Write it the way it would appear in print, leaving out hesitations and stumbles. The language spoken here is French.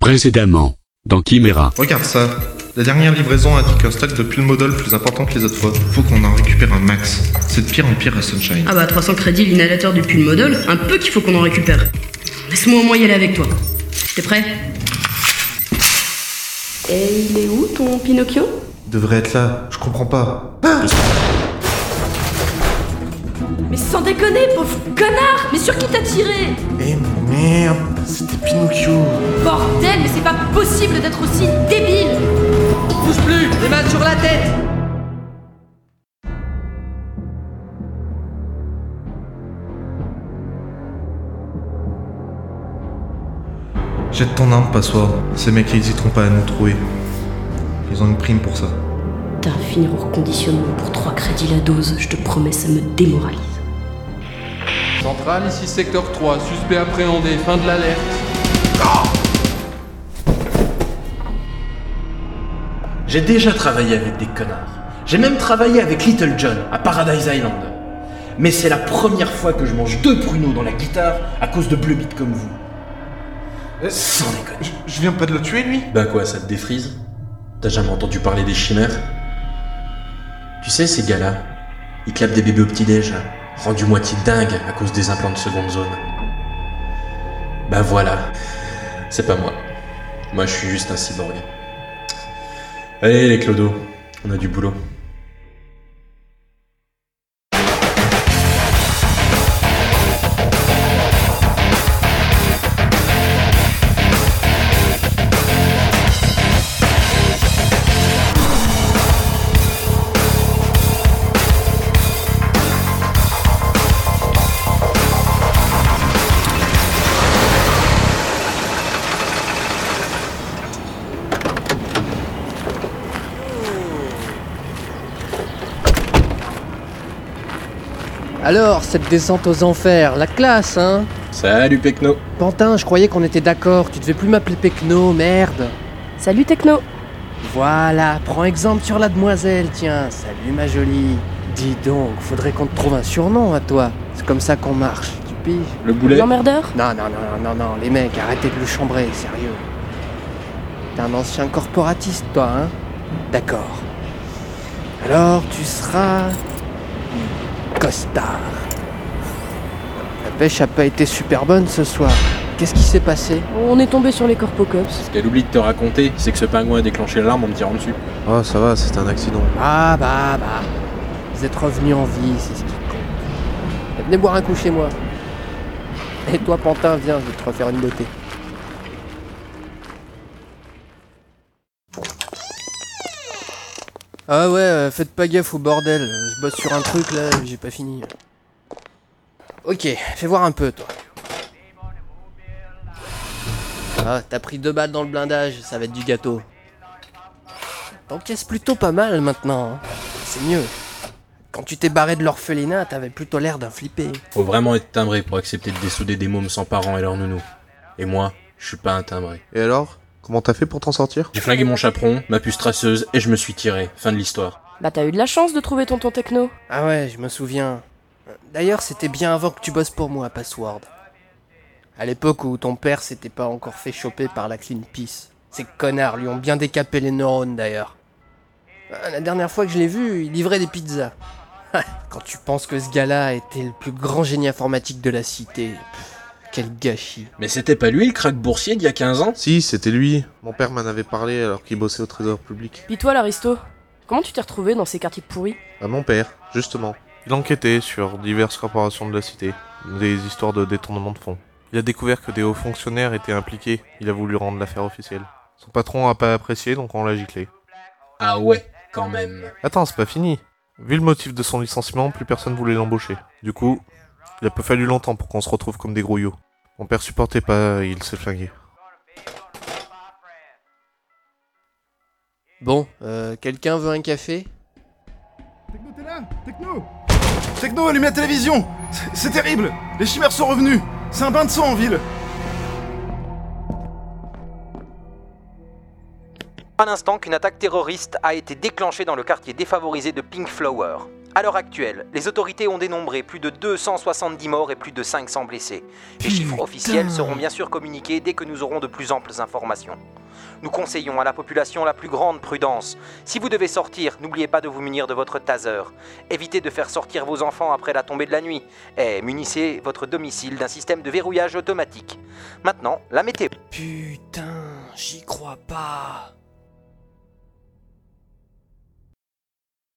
Précédemment, dans Chimera. Regarde ça. La dernière livraison indique un stock de pull model plus important que les autres fois. Faut qu'on en récupère un max. C'est de pire en pire à Sunshine. Ah bah 300 crédits l'inhalateur du pull model, un peu qu'il faut qu'on en récupère. Laisse-moi au moins y aller avec toi. T'es prêt? Et il est où ton Pinocchio? Il devrait être là. Je comprends pas. Mais sans déconner, pauvre connard! Mais sur qui t'as tiré? Eh merde, c'était Pinocchio. Bordel, mais c'est pas possible d'être aussi débile! Bouge plus, les mains sur la tête. Jette ton arme, Passoire. Ces mecs hésiteront pas à nous trouver. Ils ont une prime pour ça. T'as un finir au reconditionnement pour 3 crédits la dose, je te promets, ça me démoralise. Centrale, ici secteur 3, suspect appréhendé, fin de l'alerte. J'ai déjà travaillé avec des connards. J'ai même travaillé avec Little John à Paradise Island. Mais c'est la première fois que je mange 2 pruneaux dans la guitare à cause de bleu bite comme vous. Sans déconner. Je viens pas de le tuer, lui. Ben quoi, ça te défrise? T'as jamais entendu parler des chimères? Tu sais, ces gars-là, ils clapent des bébés au petit-déj, rendus moitié dingues à cause des implants de seconde zone. Ben voilà, c'est pas moi. Moi, je suis juste un cyborg. Allez, les clodos, on a du boulot. Alors, cette descente aux enfers, la classe, hein? Salut, Pecno. Pantin, je croyais qu'on était d'accord, tu devais plus m'appeler Pecno, merde. Salut Techno! Voilà, prends exemple sur la demoiselle, tiens. Salut ma jolie. Dis donc, faudrait qu'on te trouve un surnom à toi. C'est comme ça qu'on marche, tu piges? Le boulet. L'emmerdeur? Non, les mecs, arrêtez de le chambrer, sérieux. T'es un ancien corporatiste, toi, hein? D'accord. Alors, tu seras... costard. La pêche a pas été super bonne ce soir. Qu'est-ce qui s'est passé? On est tombé sur les Corpocops. Ce qu'elle oublie de te raconter, c'est que ce pingouin a déclenché l'alarme en me tirant dessus. Oh, ça va, c'était un accident. Ah bah. Vous êtes revenus en vie, c'est ce qui compte. Et venez boire un coup chez moi. Et toi, Pantin, viens, je vais te refaire une beauté. Ah ouais, faites pas gaffe au bordel. Je bosse sur un truc là, j'ai pas fini. Ok, fais voir un peu, toi. Ah, t'as pris 2 balles dans le blindage, ça va être du gâteau. T'encaisses plutôt pas mal maintenant, hein. C'est mieux. Quand tu t'es barré de l'orphelinat, t'avais plutôt l'air d'un flippé. Faut vraiment être timbré pour accepter de dessouder des mômes sans parents et leurs nounous. Et moi, je suis pas un timbré. Et alors? Comment t'as fait pour t'en sortir? J'ai flingué mon chaperon, ma puce traceuse, et je me suis tiré. Fin de l'histoire. Bah t'as eu de la chance de trouver tonton Techno. Ah ouais, je me souviens. D'ailleurs, c'était bien avant que tu bosses pour moi, Password. À l'époque où ton père s'était pas encore fait choper par la Clean Peace. Ces connards lui ont bien décapé les neurones, d'ailleurs. La dernière fois que je l'ai vu, il livrait des pizzas. Quand tu penses que ce gars-là était le plus grand génie informatique de la cité... Quel gâchis. Mais c'était pas lui le crack boursier d'il y a 15 ans? Si, c'était lui. Mon père m'en avait parlé alors qu'il bossait au trésor public. Pis toi l'aristo, comment tu t'es retrouvé dans ces quartiers pourris? Bah, mon père, justement. Il enquêtait sur diverses corporations de la cité. Des histoires de détournement de fonds. Il a découvert que des hauts fonctionnaires étaient impliqués. Il a voulu rendre l'affaire officielle. Son patron a pas apprécié, donc on l'a giclé. Ah ouais, quand même. Attends, c'est pas fini. Vu le motif de son licenciement, plus personne voulait l'embaucher. Du coup, il a pas fallu longtemps pour qu'on se retrouve comme des grouillots. Mon père supportait pas et il s'est flingué. Bon, quelqu'un veut un café? Techno, t'es là? Techno! Techno, allumez la télévision! C'est terrible! Les chimères sont revenus! C'est un bain de sang en ville! À l'instant qu'une attaque terroriste a été déclenchée dans le quartier défavorisé de Pink Flower. À l'heure actuelle, les autorités ont dénombré plus de 270 morts et plus de 500 blessés. Les chiffres officiels seront bien sûr communiqués dès que nous aurons de plus amples informations. Nous conseillons à la population la plus grande prudence. Si vous devez sortir, n'oubliez pas de vous munir de votre taser. Évitez de faire sortir vos enfants après la tombée de la nuit. Et munissez votre domicile d'un système de verrouillage automatique. Maintenant, la météo. Putain, j'y crois pas.